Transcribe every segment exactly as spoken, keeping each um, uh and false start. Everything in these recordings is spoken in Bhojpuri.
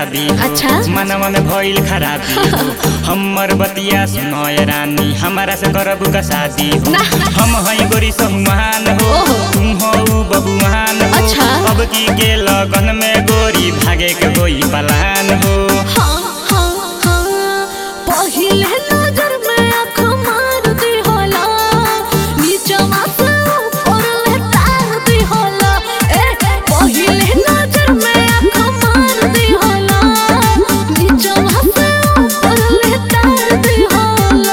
शराबी। अच्छा मनवा में भइल खराबी। हमर बतिया सुनय रानी, हमारा से करबू का शादी हो। हम हई गोरी सहुमान हो, तुम हो बबुआन हो। अच्छा अब की के लगन में गोरी भागे के होई पलान हो। हाँ हाँ हाँ पहिले नजर में आँख मार दी होला, नीचवा से ऊपर ले तार दी होला। ए पहिले नजर में आँख मार दी होला, नीचवा से ऊपर ले तार दी होला।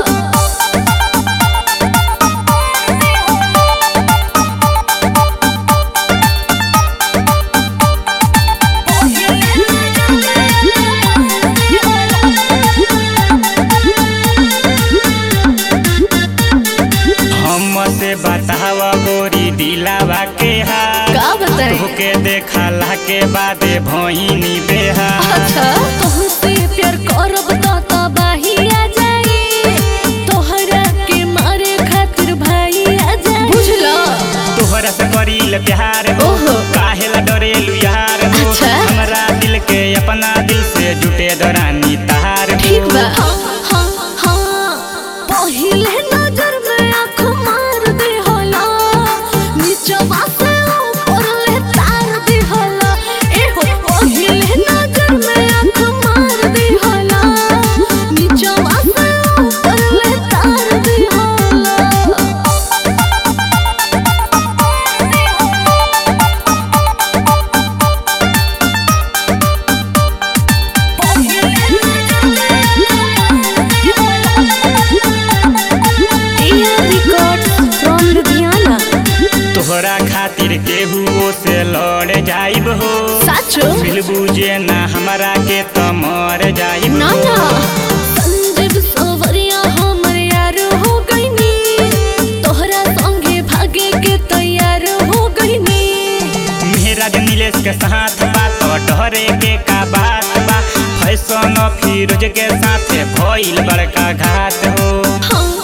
से बतावा गोरी दिलावा के हाल, का बताई तोहके देखला के बादे भइनी बेहाल। अच्छा तोहसे प्यार करब त तबाही आ जाई, तोहरा के मारे खातिर भाई आ जाई। बुझला तोहरा से करील प्यार हो, काहेला डरेलु यार हो। अच्छा हमरा दिल के अपना दिल से जुटे दरानी तार हो। ठीक बा हाँ हाँ हाँ पहिले नजर में आँख मार दे होला, नीचवा से ऊपर ले तार दे होला। ए हो पहिले नजर में आँख मार दे होला, नीचवा से ऊपर ले तार दे होला। तोहरा खातिर केहू से लड़ जाइब हो, साचो दिल बुझे ना हमारा के त मर जाइब ना हो। ना संजीव सवरिया हमर यार हो गईनी, तोहरा संगे भागे के तैयार हो गईनी। मेरा नीलेश के साथ बात डरे के का बात बा, फैशन फिरोज के साथ भइल बड़का घाट हो। हाँ